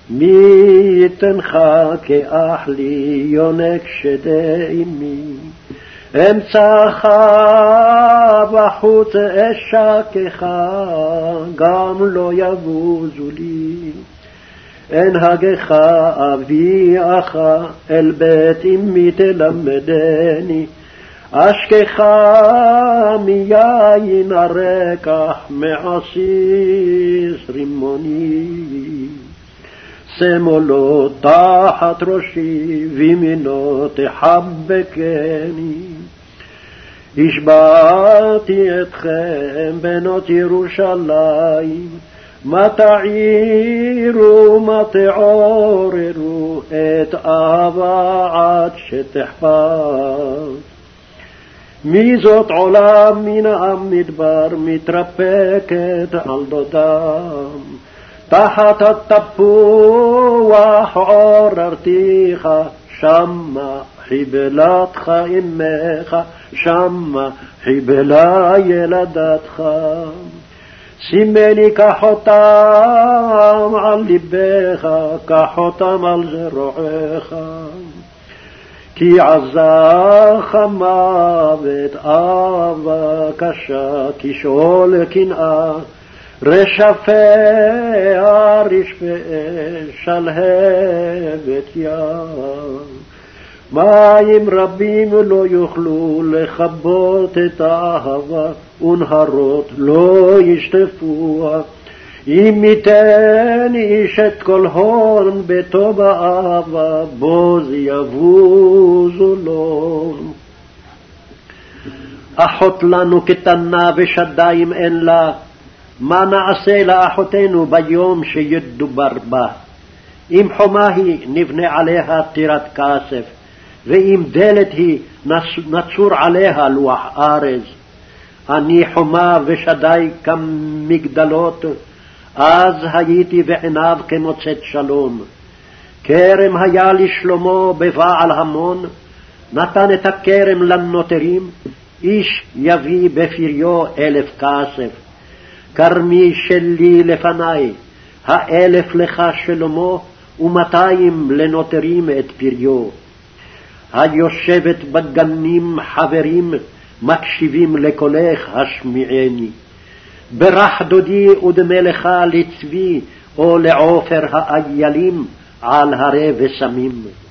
מי ייתנך כאח לי יונק שדי אמי, אמצעך בחוץ אשקך, גם לא יבוזו לי. אנהגך אביאך אל בית אמי תלמדני, אשכך מיין הרקח מעסיס רימוני. שמאלו תחת ראשי וימינו תחבקני. השבעתי אתכם בנות ירושלים, מה תעירו מה תעוררו את אהבה עד שתחפש. מי זאת עולם מן המדבר מתרפקת על דודם, תחת התפוח עוררתיך, שמה חיבלתך אמך, שמה חיבלה ילדתך. שימני כחותם על ליבך, כחותם על זרועך. כי עזך מוות אהבה קשה, כשאול קנאה, רשפיה רשפה שלהבת ים. מים רבים לא יוכלו לכבות את האהבה, ונהרות לא ישטפוה. אם ייתן איש את כל הון ביתו באהבה, בוז יבוזו לו. אחות לנו קטנה ושדיים אין לה, מה נעשה לאחותנו ביום שידובר בה? אם חומה היא נבנה עליה טירת כסף, ואם דלת היא נצור עליה לוח ארז. אני חומה ושדי כמגדלות, אז הייתי בעיניו כמוצאת שלום. כרם היה לשלמה בבעל המון, נתן את הכרם לנוטרים, איש יביא בפריו 1000 כסף. כרמי שלי לפני, 1000 לך שלמה, ו200 לנוטרים את פריו. היושבת בגנים חברים, מקשיבים לקולך השמיעני. ברך דודי ודמה לך לצבי, או לעופר האיילים על הרי ושמים.